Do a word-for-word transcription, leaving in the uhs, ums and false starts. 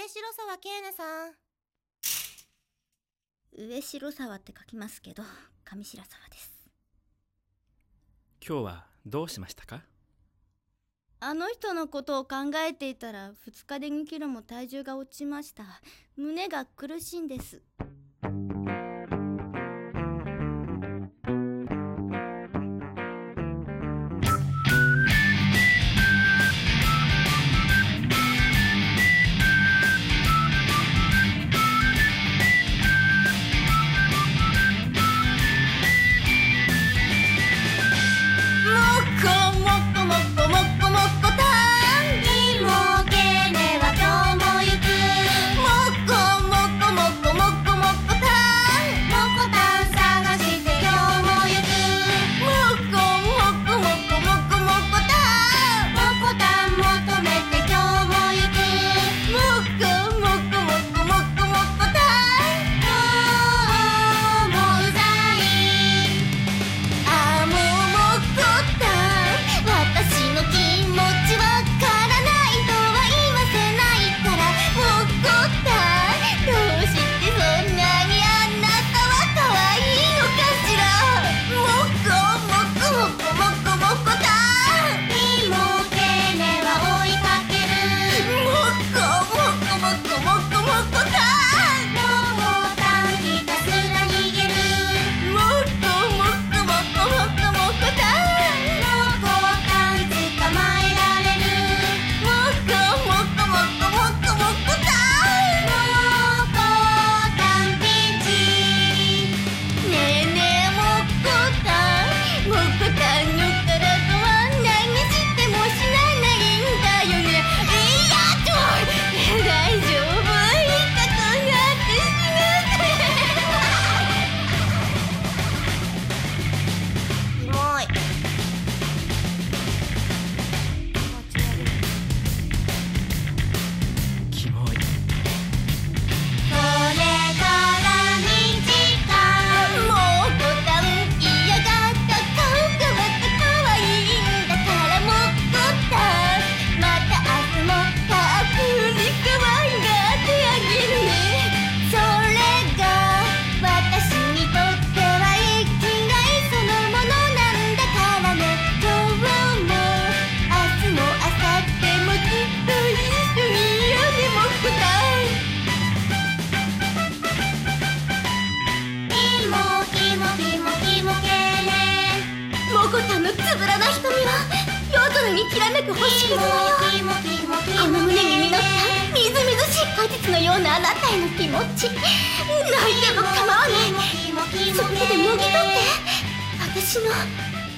白沢ケーネさん。 上白沢って書きますけど、上白沢です。 今日はどうしましたか？ あの人のことを考えていたらふつかでにキロも体重が落ちました。胸が苦しいんです。きらめく星屑のよう、この胸に実ったみずみずしい果実のようなあなたへの気持ち、泣いても構わない、それでもぎ取って私の